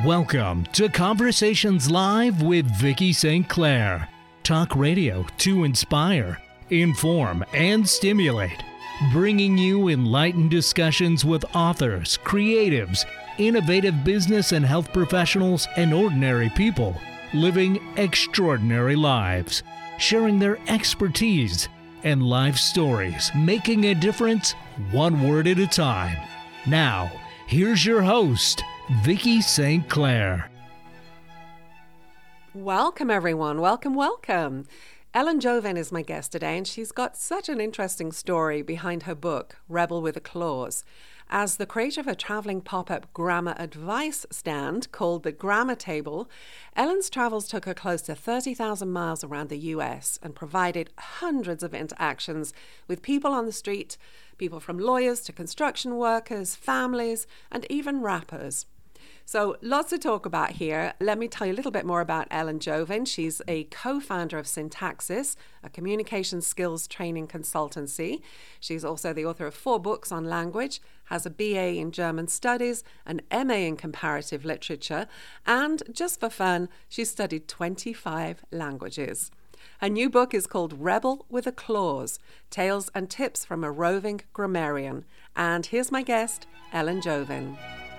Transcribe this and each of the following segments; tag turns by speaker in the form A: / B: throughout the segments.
A: Welcome to Conversations Live with Vicki St. Clair. Talk radio to inspire, inform, and stimulate. Bringing you enlightened discussions with authors, creatives, innovative business and health professionals, and ordinary people living extraordinary lives, sharing their expertise and life stories, making a difference one word at a time. Now, here's your host, Vicki St. Clair.
B: Welcome, everyone. Welcome. Ellen Jovin is my guest today, and she's got such an interesting story behind her book, Rebel with a Clause. As the creator of a traveling pop-up grammar advice stand called the Grammar Table, Ellen's travels took her close to 30,000 miles around the US and provided hundreds of interactions with people on the street, people from lawyers to construction workers, families, and even rappers. So lots to talk about here. Let me tell you a little bit more about Ellen Jovin. She's a co-founder of Syntaxis, a communication skills training consultancy. She's also the author of 4 books on language, has a BA in German Studies, an MA in Comparative Literature, and just for fun, she's studied 25 languages. Her new book is called Rebel with a Clause, Tales and Tips from a Roving Grammarian. And here's my guest, Ellen Jovin.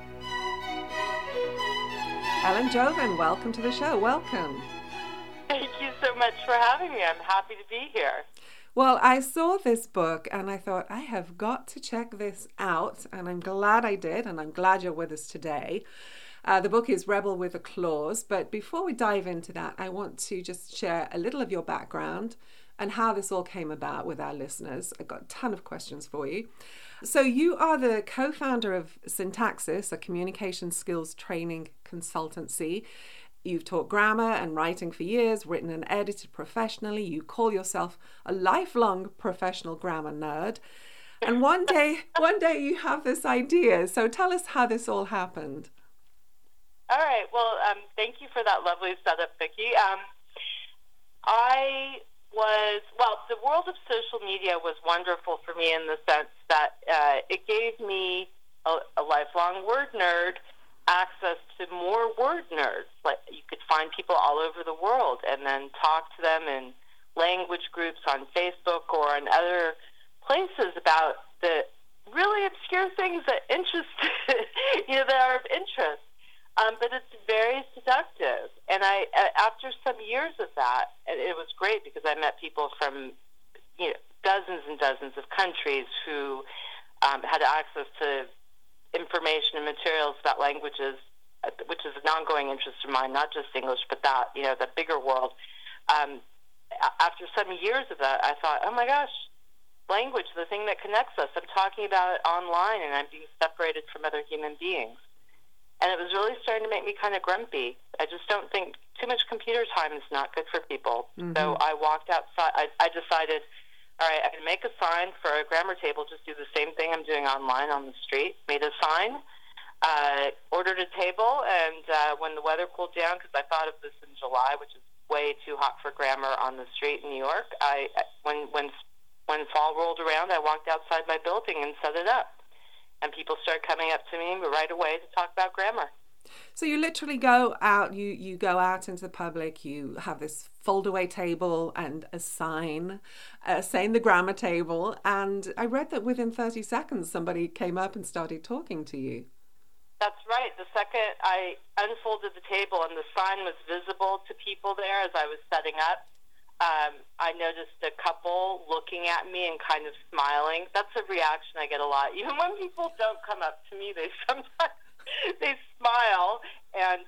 B: Ellen Jovin, welcome to the show. Welcome.
C: Thank you so much for having me. I'm happy to be here.
B: Well, I saw this book and I thought, I have got to check this out. And I'm glad I did. And I'm glad you're with us today. The book is Rebel with a Clause. But before we dive into that, I want to just share a little of your background and how this all came about with our listeners. I've got a ton of questions for you. So you are the co-founder of Syntaxis, a communication skills training consultancy. You've taught grammar and writing for years, written and edited professionally. You call yourself a lifelong professional grammar nerd. And one day you have this idea. So tell us how this all happened.
C: All right. Well, thank you for that lovely setup, Vicki. The world of social media was wonderful for me in the sense that it gave me, a lifelong word nerd, access to more word nerds. Like, you could find people all over the world and then talk to them in language groups on Facebook or in other places about the really obscure things that that are of interest. But it's very seductive. And after some years of that, it was great because I met people from dozens and dozens of countries who had access to information and materials about languages, which is an ongoing interest of mine, not just English, but the bigger world. After some years of that, I thought, oh my gosh, language, the thing that connects us. I'm talking about it online and I'm being separated from other human beings. And it was really starting to make me kind of grumpy. I just don't think too much computer time is not good for people. Mm-hmm. So I walked outside. I decided, all right, I'm going to make a sign for a grammar table, just do the same thing I'm doing online on the street. Made a sign, ordered a table, and when the weather cooled down, because I thought of this in July, which is way too hot for grammar on the street in New York, when fall rolled around, I walked outside my building and set it up. And people start coming up to me right away to talk about grammar.
B: So you literally go out, you go out into the public, you have this fold-away table and a sign saying the grammar table. And I read that within 30 seconds, somebody came up and started talking to you.
C: That's right. The second I unfolded the table and the sign was visible to people there as I was setting up, I noticed a couple looking at me and kind of smiling. That's a reaction I get a lot. Even when people don't come up to me, they sometimes smile and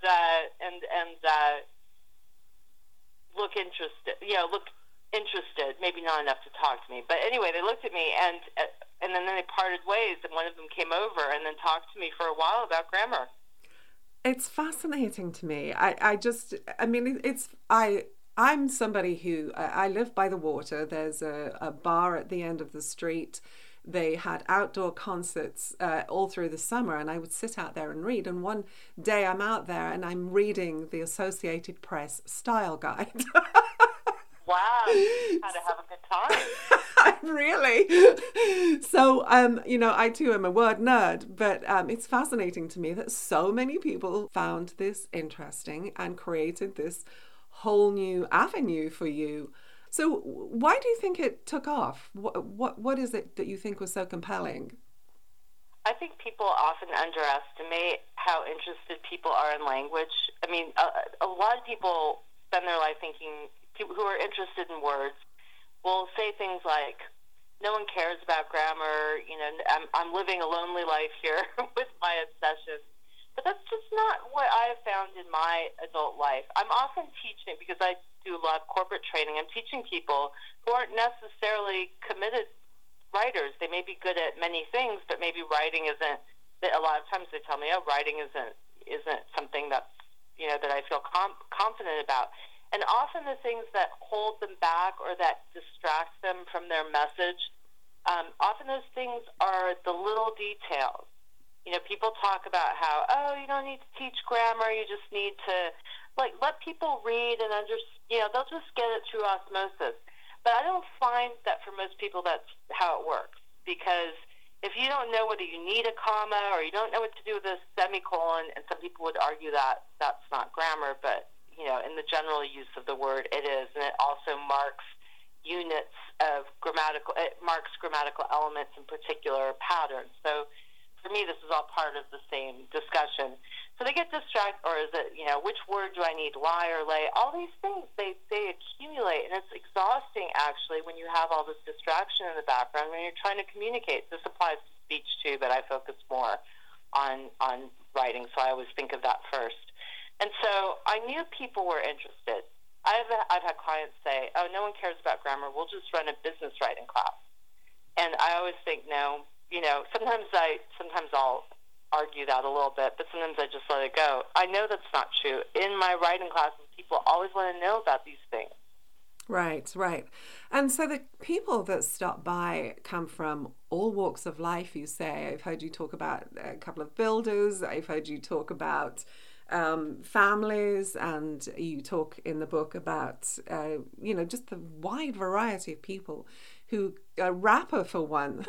C: look interested. Look interested. Maybe not enough to talk to me, but anyway, they looked at me and then they parted ways. And one of them came over and then talked to me for a while about grammar.
B: It's fascinating to me. I'm somebody who, I live by the water. There's a bar at the end of the street. They had outdoor concerts all through the summer, and I would sit out there and read. And one day I'm out there and I'm reading the Associated Press style guide.
C: Wow, how to have a good time.
B: Really? So, I too am a word nerd, but it's fascinating to me that so many people found this interesting and created this whole new avenue for you. So, why do you think it took off? What is it that you think was so compelling?
C: I think people often underestimate how interested people are in language. I mean, a lot of people spend their life thinking, people who are interested in words will say things like, no one cares about grammar, I'm living a lonely life here with my obsession. But that's just not what I have found in my adult life. I'm often teaching, because I do a lot of corporate training, I'm teaching people who aren't necessarily committed writers. They may be good at many things, but maybe writing isn't. A lot of times they tell me, "Oh, writing isn't something that's that I feel confident about." And often the things that hold them back or that distract them from their message, often those things are the little details. People talk about how, oh, you don't need to teach grammar. You just need to let people read and understand. They'll just get it through osmosis. But I don't find that for most people that's how it works, because if you don't know whether you need a comma or you don't know what to do with a semicolon, and some people would argue that that's not grammar, but, in the general use of the word, it is, and it also marks units of it marks grammatical elements in particular patterns. So for me, this is all part of the same discussion. So they get distracted, or is it, which word do I need, lie or lay? All these things, they accumulate, and it's exhausting, actually, when you have all this distraction in the background, when you're trying to communicate. This applies to speech, too, but I focus more on writing, so I always think of that first. And so I knew people were interested. I've had clients say, oh, no one cares about grammar, we'll just run a business writing class. And I always think, no, sometimes I'll argue that a little bit, but sometimes I just let it go. I know that's not true. In my writing classes, people always want to know about these things.
B: Right. And so the people that stop by come from all walks of life, you say. I've heard you talk about a couple of builders. I've heard you talk about families, and you talk in the book about, just the wide variety of people. A rapper for one,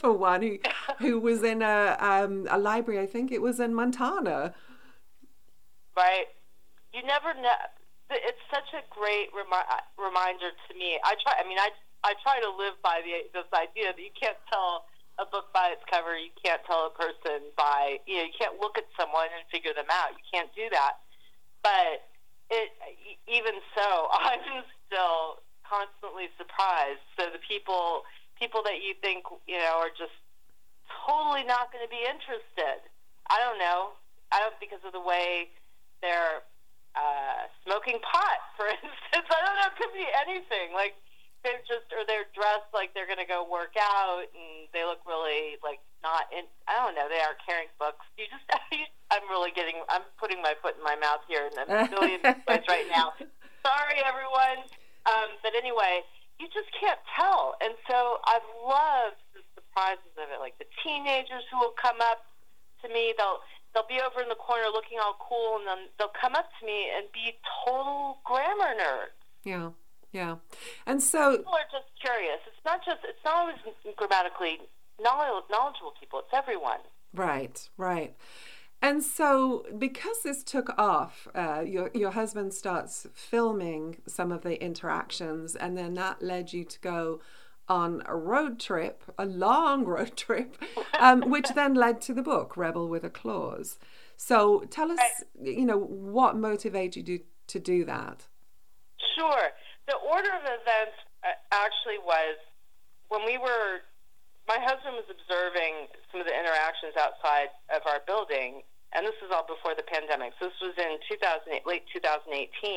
B: who was in a library. I think it was in Montana.
C: Right. You never know. It's such a great reminder to me. I try to live by this idea that you can't tell a book by its cover. You can't tell a person by you can't look at someone and figure them out. You can't do that. But even so, I'm still constantly surprised. So the people that you think are just totally not going to be interested. I don't know. Because of the way they're smoking pot, for instance. I don't know. It could be anything. Like they're dressed like they're going to go work out, and they look really not in. I don't know. They aren't carrying books. I'm putting my foot in my mouth here in a million ways right now. Sorry, everyone. But anyway, you just can't tell. And so I've loved the surprises of it, like the teenagers who will come up to me. They'll be over in the corner looking all cool, and then they'll come up to me and be total grammar nerds.
B: Yeah. And so
C: people are just curious. It's not always grammatically knowledgeable people. It's everyone.
B: Right. And so, because this took off, your husband starts filming some of the interactions, and then that led you to go on a long road trip, which then led to the book, Rebel with a Clause. So tell us, what motivated you to do that?
C: Sure. The order of events actually was when my husband was observing some of the interactions outside of our building, and this was all before the pandemic. So this was in late 2018,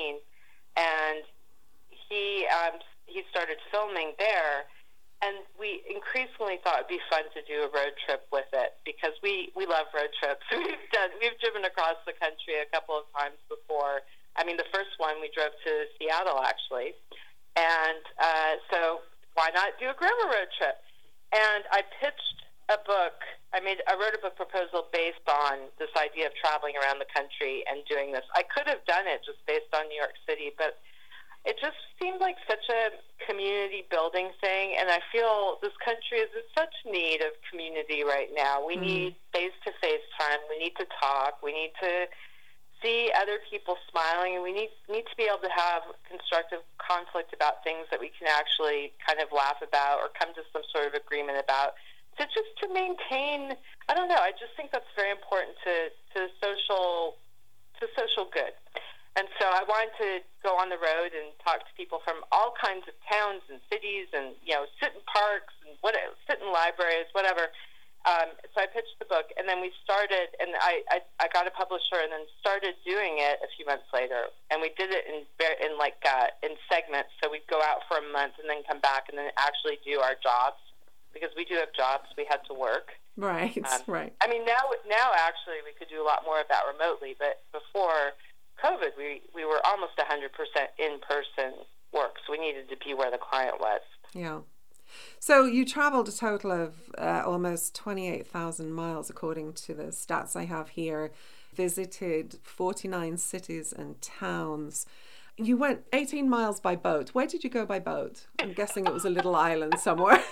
C: and he started filming there, and we increasingly thought it'd be fun to do a road trip with it, because we love road trips. We've driven across the country a couple of times before. I mean, the first one we drove to Seattle, actually, and so why not do a grammar road trip? And I pitched a book. I wrote a book proposal based on this idea of traveling around the country and doing this. I could have done it just based on New York City, but it just seemed like such a community building thing, and I feel this country is in such need of community right now. We need face-to-face time. We need to talk. We need to see other people smiling, and we need to be able to have constructive conflict about things that we can actually kind of laugh about or come to some sort of agreement about. To maintain, I don't know, I just think that's very important to social good. And so I wanted to go on the road and talk to people from all kinds of towns and cities, and sit in parks and sit in libraries, whatever. So I pitched the book, and then we started, and I got a publisher, and then started doing it a few months later. And we did it in segments. So we'd go out for a month and then come back and then actually do our jobs, because we do have jobs. We had to work.
B: Right, right.
C: I mean, now actually we could do a lot more of that remotely, but before COVID, we were almost 100% in-person work, so we needed to be where the client was.
B: Yeah. So you traveled a total of almost 28,000 miles, according to the stats I have here, visited 49 cities and towns. You went 18 miles by boat. Where did you go by boat? I'm guessing it was a little island somewhere.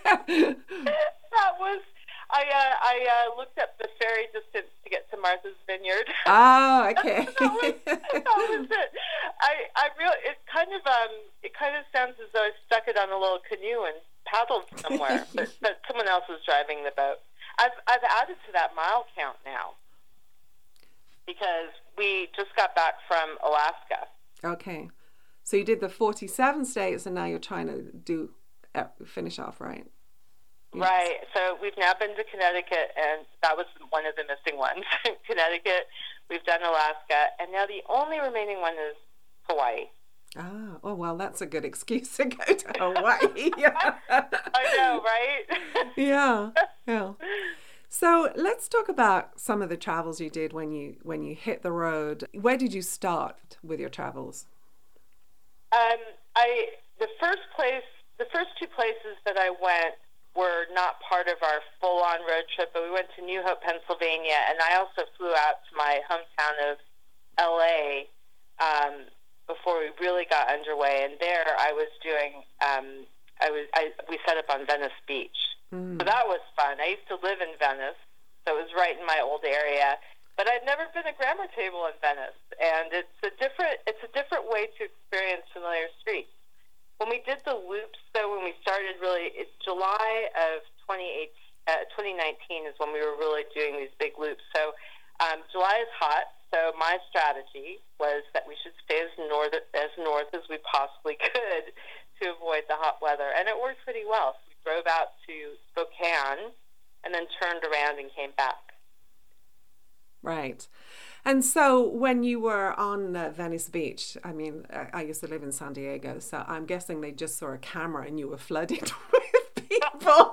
C: That was... I looked up the ferry distance to get to Martha's Vineyard.
B: Oh, okay.
C: that was it. It kind of sounds as though I stuck it on a little canoe and paddled somewhere, but someone else was driving the boat. I've added to that mile count now because we just got back from Alaska.
B: Okay, so you did the 47 states, and now you're trying to finish off, right?
C: Right. So we've now been to Connecticut, and that was one of the missing ones. Connecticut, we've done Alaska, and now the only remaining one is Hawaii.
B: Ah, oh, well, that's a good excuse to go to Hawaii.
C: I know, right?
B: Yeah. So let's talk about some of the travels you did when you hit the road. Where did you start with your travels?
C: The first two places that I went were not part of our full-on road trip, but we went to New Hope, Pennsylvania, and I also flew out to my hometown of L.A. Before we really got underway. And there I was doing, we set up on Venice Beach. So that was fun. I used to live in Venice, so it was right in my old area. But I'd never been a grammar table in Venice, and it's a different way to experience familiar streets. When we did the loops, though, when we started really, it's July of 2019 is when we were really doing these big loops. So July is hot, so my strategy was that we should stay as north as we possibly could to avoid the hot weather, and it worked pretty well. So we drove out to Spokane and then turned around and came back.
B: Right. And so when you were on Venice Beach, I mean, I used to live in San Diego, so I'm guessing they just saw a camera and you were flooded with people.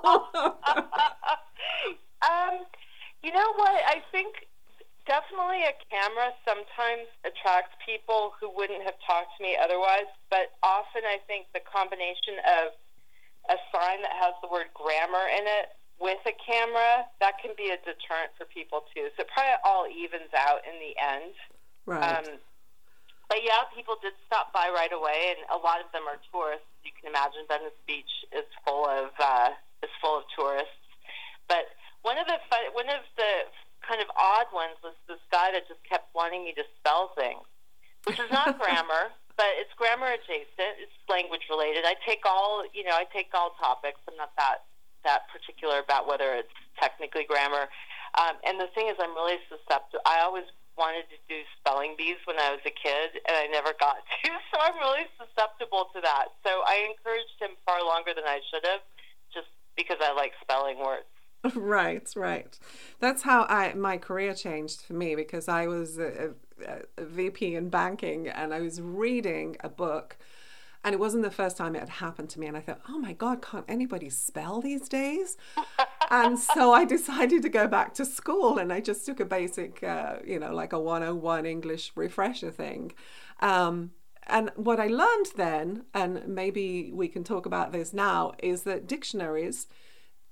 C: You know what? I think definitely a camera sometimes attracts people who wouldn't have talked to me otherwise, but often I think the combination of a sign that has the word grammar in it with a camera, that can be a deterrent for people too. So it probably all evens out in the end.
B: Right.
C: But yeah, people did stop by right away, and a lot of them are tourists. You can imagine Venice Beach is full of tourists. But one of the kind of odd ones was this guy that just kept wanting me to spell things, which is not grammar, but it's grammar adjacent. It's language related. I take all topics. I'm not that particular about whether it's technically grammar. And the thing is, I'm really susceptible. I always wanted to do spelling bees when I was a kid, and I never got to, so I'm really susceptible to that. So I encouraged him far longer than I should have, just because I like spelling words.
B: Right. That's how my career changed for me, because I was a VP in banking, and I was reading a book, and it wasn't the first time it had happened to me. And I thought, oh my God, can't anybody spell these days? And so I decided to go back to school, and I just took a basic, like a 101 English refresher thing. And what I learned then, and maybe we can talk about this now, is that dictionaries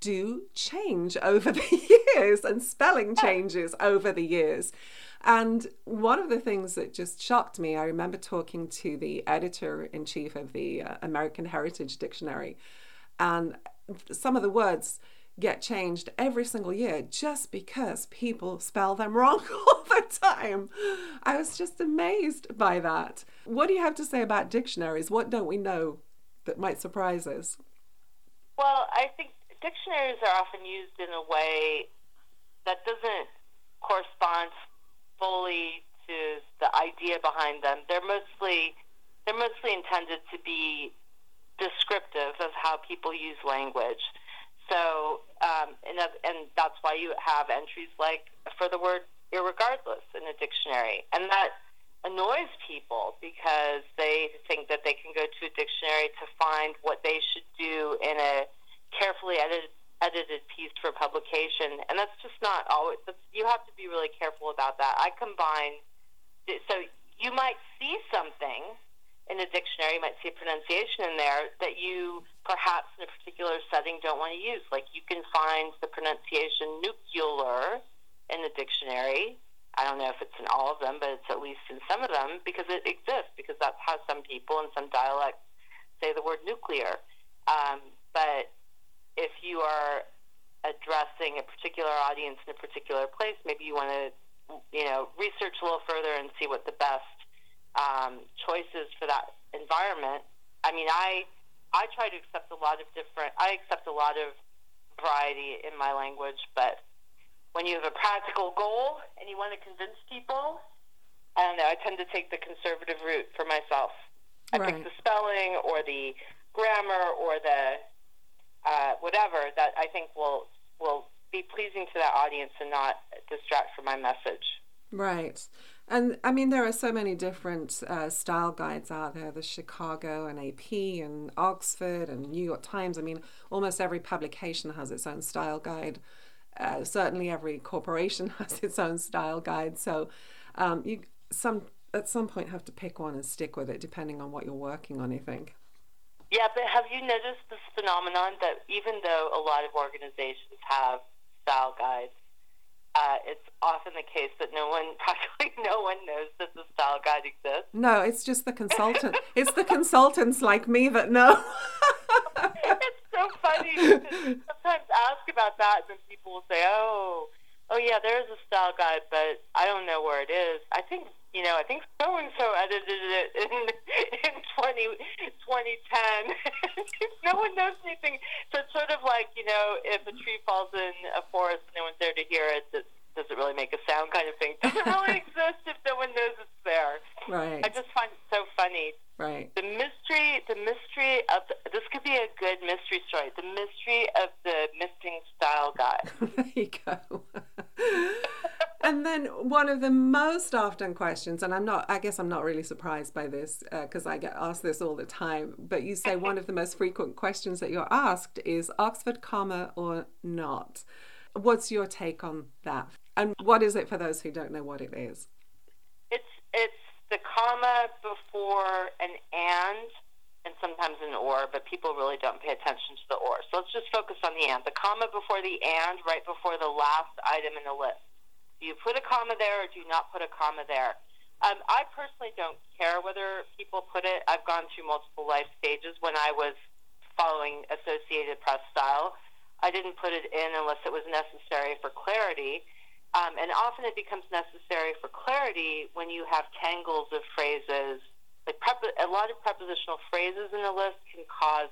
B: do change over the years, and spelling changes over the years. And one of the things that just shocked me, I remember talking to the editor-in-chief of the American Heritage Dictionary, and some of the words get changed every single year just because people spell them wrong all the time. I was just amazed by that. What do you have to say about dictionaries? What don't we know that might surprise us?
C: Well, I think dictionaries are often used in a way that doesn't correspond fully to the idea behind them. They're mostly intended to be descriptive of how people use language. So, and that's why you have entries like for the word irregardless in a dictionary. And that annoys people because they think that they can go to a dictionary to find what they should do in a carefully edited piece for publication. And that's just not always, you have to be really careful about that. So you might see something in a dictionary, you might see a pronunciation in there that you perhaps in a particular setting don't want to use. Like you can find the pronunciation nuclear in the dictionary. I don't know if it's in all of them, but it's at least in some of them because it exists, because that's how some people in some dialects say the word nuclear. But if you are addressing a particular audience in a particular place, maybe you want to, research a little further and see what the best choices for that environment. I mean, I try to accept I accept a lot of variety in my language, but when you have a practical goal and you want to convince people, I don't know, I tend to take the conservative route for myself. I pick the spelling or the grammar or the whatever that I think will be pleasing to that audience and not distract from my message.
B: Right. And I mean, there are so many different style guides out there, the Chicago and AP and Oxford and New York Times. I mean, almost every publication has its own style guide. Certainly every corporation has its own style guide. So you at some point have to pick one and stick with it depending on what you're working on, I think.
C: Yeah, but have you noticed this phenomenon that even though a lot of organizations have style guides, it's often the case that practically no one knows that the style guide exists?
B: No, it's just the consultant. It's the consultants like me that know.
C: It's so funny because sometimes ask about that and then people will say, oh yeah, there's a style guide, but I don't know where it is. I think so-and-so edited it in 2010. No one knows anything. So it's sort of like, if a tree falls in a forest and no one's there to hear it, does it really make a sound kind of thing? Does it really exist if no one knows it's there?
B: Right.
C: I just find it so funny.
B: Right.
C: The mystery of this could be a good mystery story. The mystery of the missing style guide.
B: There you go. And then one of the most often questions, and I guess I'm not really surprised by this because I get asked this all the time, but you say one of the most frequent questions that you're asked is Oxford comma or not. What's your take on that? And what is it for those who don't know what it is?
C: It's the comma before an and sometimes an or, but people really don't pay attention to the or. So let's just focus on the and. The comma before the and, right before the last item in the list. Do you put a comma there or do you not put a comma there? I personally don't care whether people put it. I've gone through multiple life stages. When I was following Associated Press style, I didn't put it in unless it was necessary for clarity. And often it becomes necessary for clarity when you have tangles of phrases. Like a lot of prepositional phrases in a list can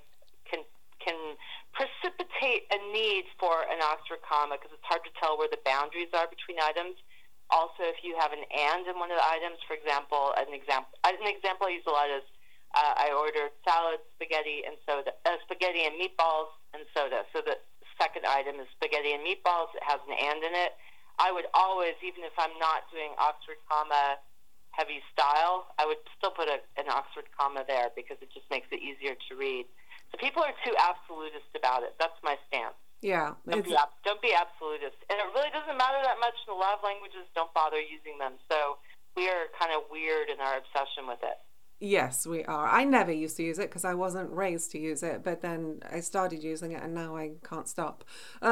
C: precipitate a need for an Oxford comma because it's hard to tell where the boundaries are between items. Also, if you have an and in one of the items, for example, an example I use a lot is I ordered salad, spaghetti, and soda, spaghetti and meatballs and soda. So the second item is spaghetti and meatballs. It has an and in it. I would always, even if I'm not doing Oxford comma heavy style, I would still put an Oxford comma there because it just makes it easier to read. So people are too absolutist about it. That's my stance.
B: Yeah.
C: Don't be absolutist. And it really doesn't matter that much. In a lot of languages, don't bother using them. So we are kind of weird in our obsession with it.
B: Yes, we are. I never used to use it because I wasn't raised to use it, but then I started using it and now I can't stop.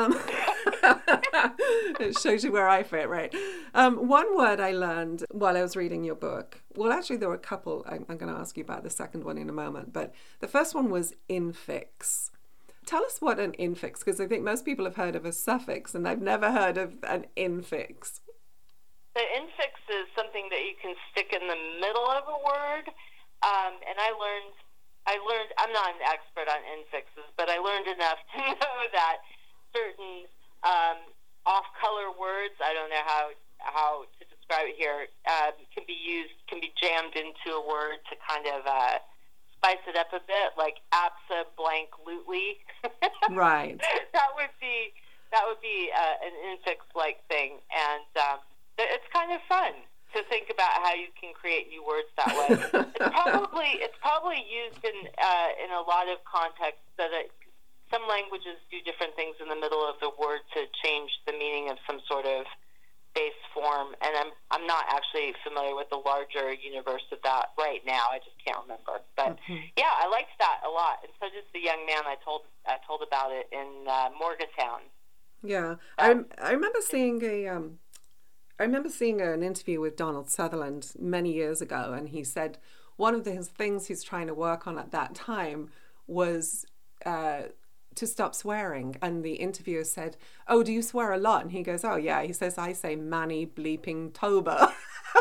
B: It shows you where I fit, right? One word I learned while I was reading your book, well, actually, there were a couple. I'm going to ask you about the second one in a moment, but the first one was infix. Tell us what an infix, because I think most people have heard of a suffix and I've never heard of an infix.
C: The infix is something that you can stick in the middle of a word, and I learned. I'm not an expert on infixes, but I learned enough to know that certain off-color words, I don't know how to describe it here, can be jammed into a word to kind of spice it up a bit, like abso-blank-lutely.
B: Right.
C: That would be an infix-like thing, and it's kind of fun to think about how you can create new words that way. It's probably used in a lot of contexts that some languages do different things in the middle of the word to change the meaning of some sort of base form, and I'm not actually familiar with the larger universe of that right now. I just can't remember. But yeah, I liked that a lot, and so did the young man I told about it in Morgantown.
B: Yeah, I remember seeing an interview with Donald Sutherland many years ago, and he said one of the things he's trying to work on at that time was to stop swearing. And the interviewer said, "Oh, do you swear a lot?" And he goes, "Oh, yeah." He says, "I say Manny bleeping Toba."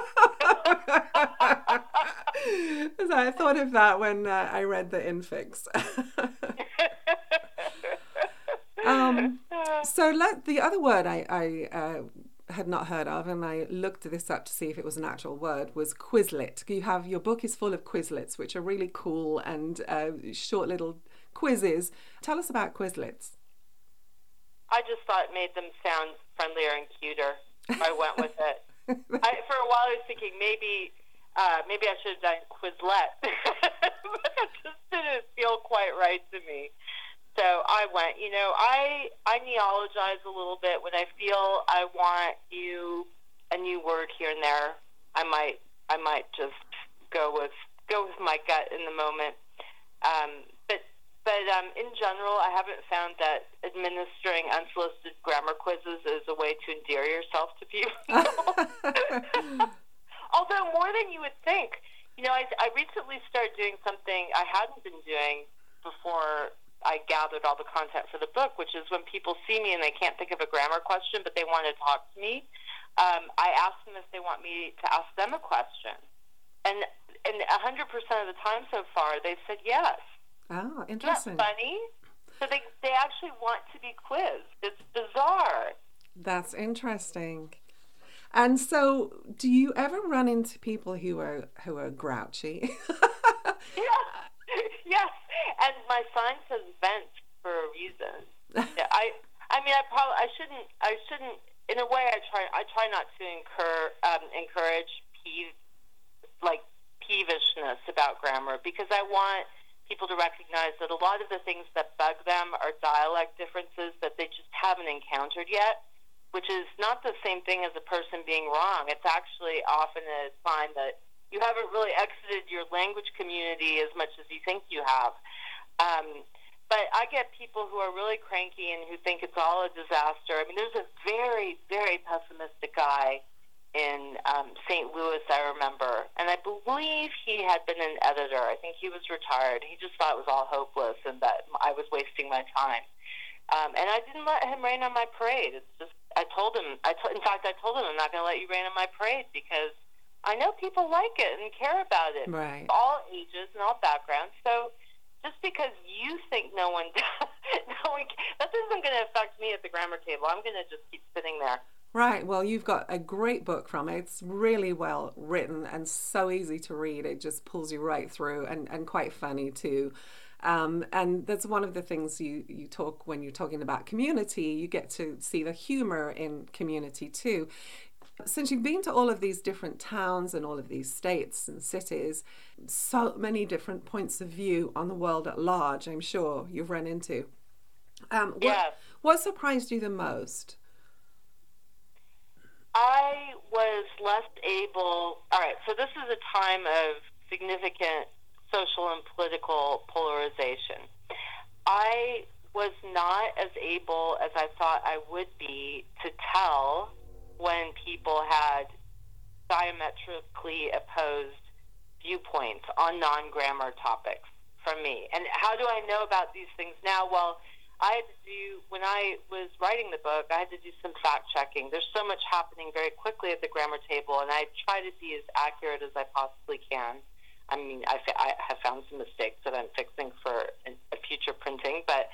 B: So I thought of that when I read the infix. So the other word I had not heard of, and I looked this up to see if it was an actual word, was Quizlet. Your book is full of Quizlets, which are really cool and short little quizzes. Tell us about Quizlets.
C: I just thought it made them sound friendlier and cuter. I went with it. For a while I was thinking maybe I should have done Quizlet, but it just didn't feel quite right to me. So I went, I neologize a little bit when I feel I want a new word here and there. I might just go with my gut in the moment. But in general, I haven't found that administering unsolicited grammar quizzes is a way to endear yourself to people. Although more than you would think. I recently started doing something I hadn't been doing before I gathered all the content for the book, which is when people see me and they can't think of a grammar question, but they want to talk to me, I ask them if they want me to ask them a question. And 100% of the time so far, they've said yes.
B: Oh, interesting.
C: Isn't that funny? So they actually want to be quizzed. It's bizarre. That's
B: interesting. And so, do you ever run into people who are grouchy?
C: Yes. And my sign says vent for a reason. I shouldn't. In a way, I try not to encourage peevishness about grammar, because I want people to recognize that a lot of the things that bug them are dialect differences that they just haven't encountered yet, which is not the same thing as a person being wrong. It's actually often a sign that you haven't really exited your language community as much as you think you have. But I get people who are really cranky and who think it's all a disaster. I mean, there's a very, very pessimistic guy in St. Louis, I remember, and I believe he had been an editor. I think he was retired. He just thought it was all hopeless and that I was wasting my time. And I didn't let him rain on my parade. It's just, I told him I'm not going to let you rain on my parade, because I know people like it and care about it.
B: Right.
C: All ages and all backgrounds. So just because you think no one does, that isn't going to affect me at the grammar table. I'm going to just keep sitting there.
B: Right. Well, you've got a great book from it. It's really well written and so easy to read. It just pulls you right through, and quite funny too. And that's one of the things you talk when you're talking about community. You get to see the humor in community too. Since you've been to all of these different towns and all of these states and cities, so many different points of view on the world at large, I'm sure you've run into. What surprised you the most?
C: I was less able... All right, so this is a time of significant social and political polarization. I was not as able as I thought I would be to tell when people had diametrically opposed viewpoints on non-grammar topics from me. And how do I know about these things now? Well, when I was writing the book, I had to do some fact-checking. There's so much happening very quickly at the grammar table, and I try to be as accurate as I possibly can. I mean, I have found some mistakes that I'm fixing for a future printing, but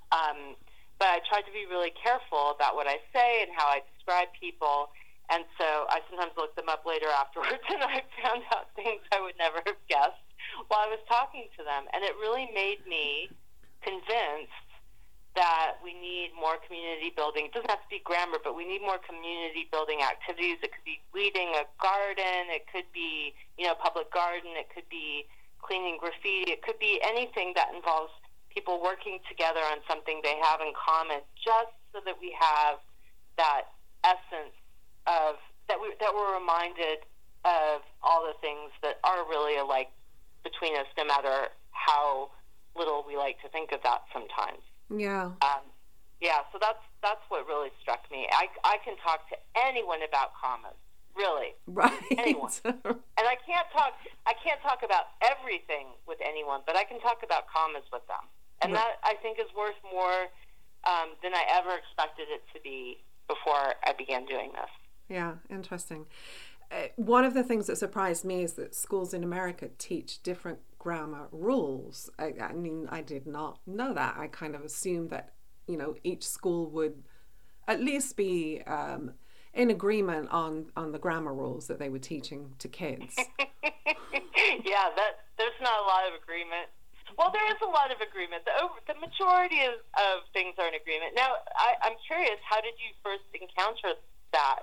C: I tried to be really careful about what I say and how I describe people. And so I sometimes look them up later afterwards, and I found out things I would never have guessed while I was talking to them. And it really made me convinced that we need more community building. It doesn't have to be grammar, but we need more community building activities. It could be weeding a garden. It could be, public garden. It could be cleaning graffiti. It could be anything that involves people working together on something they have in common, just so that we have that essence of that we're reminded of all the things that are really alike between us, no matter how little we like to think of that sometimes.
B: Yeah.
C: So that's what really struck me. I can talk to anyone about commas, really.
B: Right.
C: Anyone. And I can't talk about everything with anyone, but I can talk about commas with them. And that, I think, is worth more than I ever expected it to be before I began doing this.
B: Yeah, interesting. One of the things that surprised me is that schools in America teach different grammar rules. I mean, I did not know that. I kind of assumed that, each school would at least be in agreement on the grammar rules that they were teaching to kids.
C: Yeah, there's not a lot of agreement. Well, there is a lot of agreement. The majority of things are in agreement. Now, I'm curious, how did you first encounter that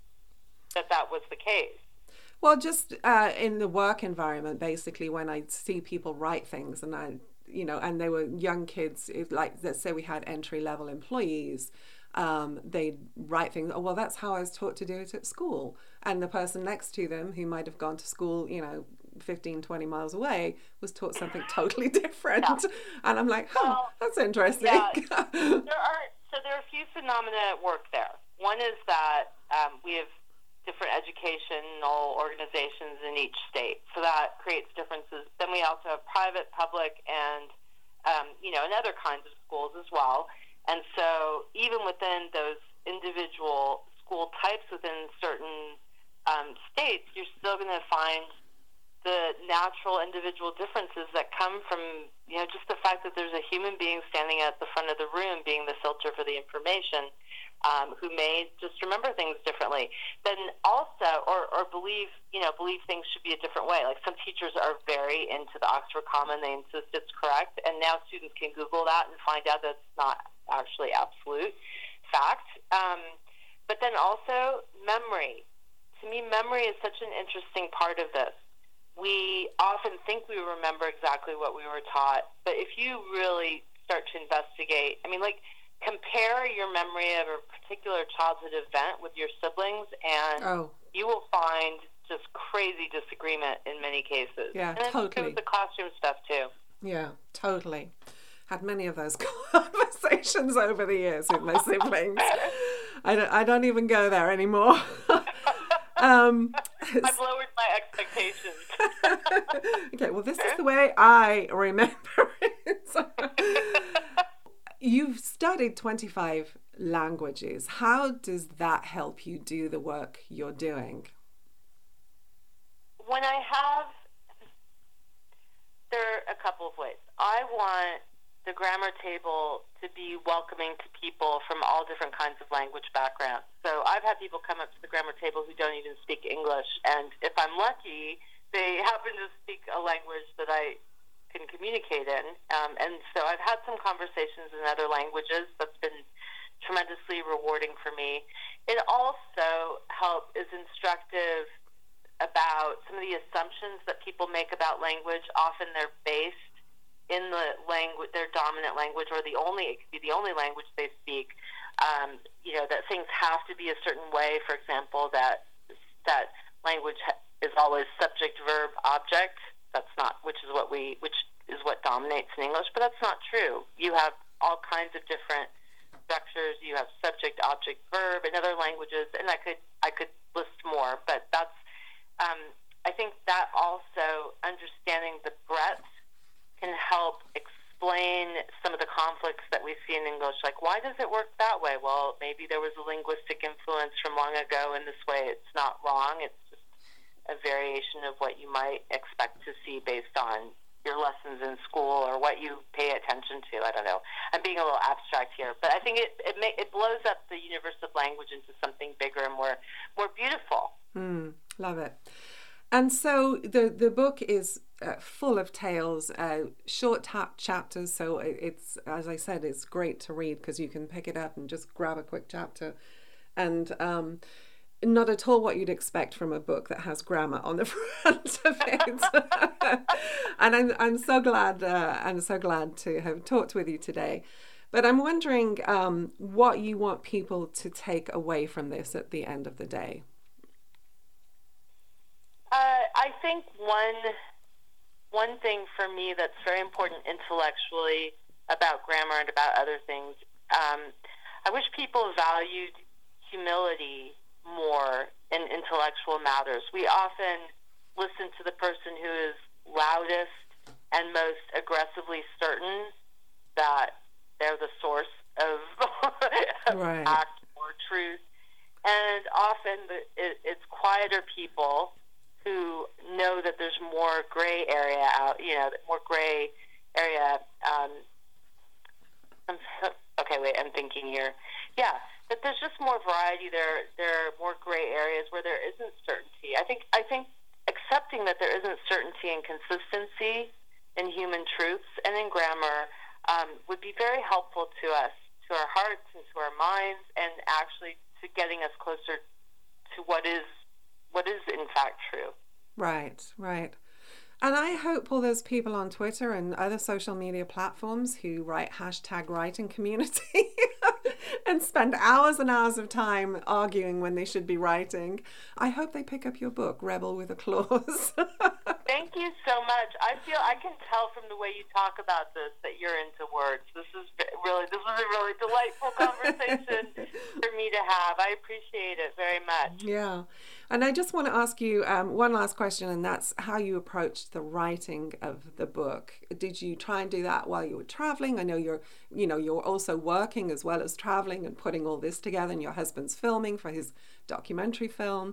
C: was the case?
B: Well, just in the work environment, basically, when I see people write things, and and they were young kids, let's say we had entry-level employees, they'd write things, oh, well, that's how I was taught to do it at school. And the person next to them, who might have gone to school, 15, 20 miles away, was taught something totally different. Yeah. And I'm like, that's interesting.
C: Yeah. There are a few phenomena at work there. One is that we have different educational organizations in each state, so that creates differences. Then we also have private, public, and and other kinds of schools as well. And so even within those individual school types within certain states, you're still going to find the natural individual differences that come from just the fact that there's a human being standing at the front of the room being the filter for the information, who may just remember things differently. Then also, or believe things should be a different way. Like, some teachers are very into the Oxford comma and they insist it's correct, and now students can Google that and find out that it's not actually absolute fact. But then also memory. To me, memory is such an interesting part of this. We often think we remember exactly what we were taught, but if you really start to investigate, compare your memory of a particular childhood event with your siblings, and you will find just crazy disagreement in many cases.
B: Yeah,
C: and
B: totally.
C: With the classroom stuff too.
B: Yeah, totally. Had many of those conversations over the years with my siblings. I don't even go there anymore.
C: I've lowered my expectations.
B: Okay, well, this is the way I remember it. You've studied 25 languages. How does that help you do the work you're doing?
C: When there are a couple of ways. I want the grammar table to be welcoming to people from all different kinds of language backgrounds. So I've had people come up to the grammar table who don't even speak English, and if I'm lucky, they happen to speak a language that I can communicate in. And so I've had some conversations in other languages. That's been tremendously rewarding for me. It also is instructive about some of the assumptions that people make about language. Often they're based in the language, their dominant language, or it could be the only language they speak. That things have to be a certain way. For example, that language is always subject, verb, object, that's not, which is what dominates in English, but that's not true. You have all kinds of different structures. You have subject, object, verb in other languages, and I could list more, but that's, I think that also understanding the breadth can help explain some of the conflicts that we see in English. Like, why does it work that way? Well, maybe there was a linguistic influence from long ago in this way. It's not wrong. It's just a variation of what you might expect to see based on your lessons in school or what you pay attention to. I don't know. I'm being a little abstract here, but I think it blows up the universe of language into something bigger and more beautiful.
B: Love it. And so the book is full of tales, short chapters. So it's, as I said, it's great to read because you can pick it up and just grab a quick chapter, and not at all what you'd expect from a book that has grammar on the front of it. And I'm so glad to have talked with you today. But I'm wondering what you want people to take away from this at the end of the day.
C: I think one thing for me that's very important intellectually about grammar and about other things, I wish people valued humility more in intellectual matters. We often listen to the person who is loudest and most aggressively certain that they're the source of
B: right.
C: fact or truth. And often it's quieter people who know that there's more gray area out, more gray area. I'm thinking here. Yeah, but there's just more variety. There are more gray areas where there isn't certainty. I think accepting that there isn't certainty and consistency in human truths and in grammar would be very helpful to us, to our hearts and to our minds, and actually to getting us closer to what is in fact true.
B: Right. And I hope all those people on Twitter and other social media platforms who write #WritingCommunity and spend hours and hours of time arguing when they should be writing, I hope they pick up your book, Rebel with a Clause.
C: Thank you so much. I can tell from the way you talk about this that you're into words. This was a really delightful conversation for me to have. I appreciate it very much.
B: Yeah. And I just want to ask you one last question, and that's how you approached the writing of the book. Did you try and do that while you were traveling? I know you're also working as well as traveling and putting all this together, and your husband's filming for his documentary film.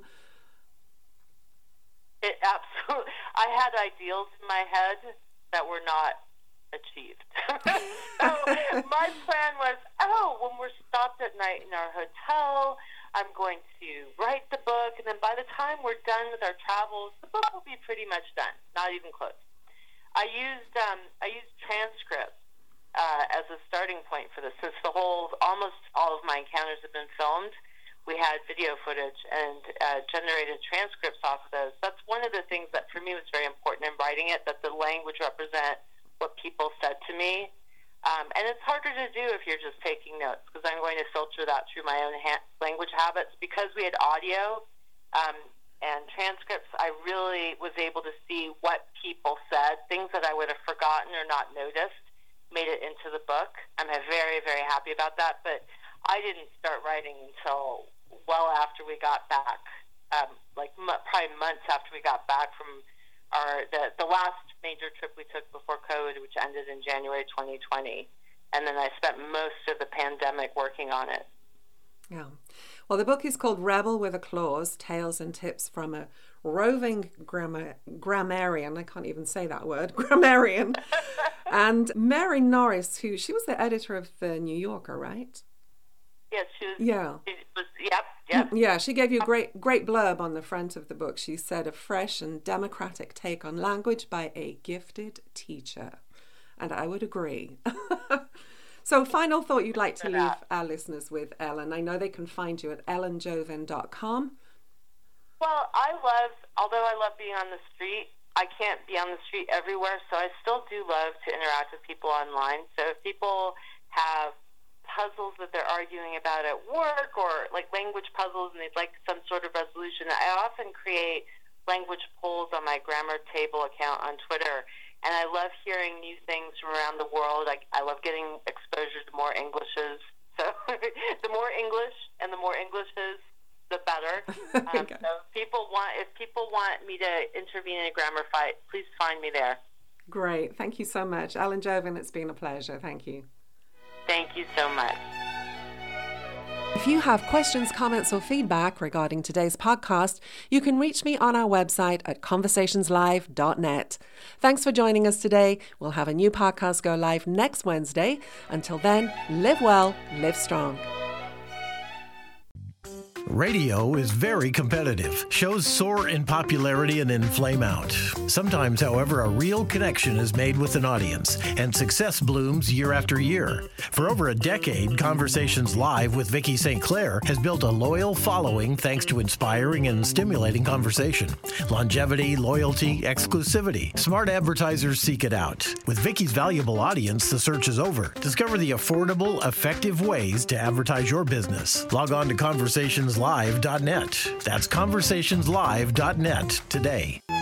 C: Absolutely. I had ideals in my head that were not achieved. So my plan was, when we're stopped at night in our hotel, I'm going to write the book, and then by the time we're done with our travels, the book will be pretty much done, not even close. I used transcripts as a starting point for this. Since almost all of my encounters have been filmed, we had video footage and generated transcripts off of those. That's one of the things that for me was very important in writing it, that the language represent what people said to me. And it's harder to do if you're just taking notes, because I'm going to filter that through my own language habits. Because we had audio and transcripts, I really was able to see what people said, things that I would have forgotten or not noticed made it into the book. I'm very, very happy about that. But I didn't start writing until well after we got back, probably months after we got back from the last major trip we took before COVID, which ended in January 2020. And then I spent most of the pandemic working on it.
B: Yeah. Well, the book is called Rebel with a Clause, Tales and Tips from a Roving Grammarian. I can't even say that word, grammarian. And Mary Norris, she was the editor of The New Yorker, right?
C: Yes, she was.
B: Yeah.
C: Yep.
B: Yeah, she gave you a great blurb on the front of the book. She said, a fresh and democratic take on language by a gifted teacher. And I would agree. So final thought you'd like to leave our listeners with, Ellen. I know they can find you at ellenjovin.com.
C: Well, although I love being on the street, I can't be on the street everywhere, so I still do love to interact with people online. So if people have puzzles that they're arguing about at work, or like language puzzles, and they'd like some sort of resolution, I often create language polls on my Grammar Table account on Twitter. And I love hearing new things from around the world. I love getting exposure to more Englishes. So the more English and the more Englishes, the better.
B: Okay.
C: So if people want me to intervene in a grammar fight, please find me there.
B: Great. Thank you so much. Ellen Jovin, it's been a pleasure. Thank you.
C: Thank you so much.
B: If you have questions, comments, or feedback regarding today's podcast, you can reach me on our website at conversationslive.net. Thanks for joining us today. We'll have a new podcast go live next Wednesday. Until then, live well, live strong.
D: Radio is very competitive. Shows soar in popularity and then flame out. Sometimes, however, a real connection is made with an audience, and success blooms year after year. For over a decade, Conversations Live with Vicki St. Clair has built a loyal following thanks to inspiring and stimulating conversation. Longevity, loyalty, exclusivity. Smart advertisers seek it out. With Vicki's valuable audience, the search is over. Discover the affordable, effective ways to advertise your business. Log on to conversationslive.net. That's conversationslive.net today.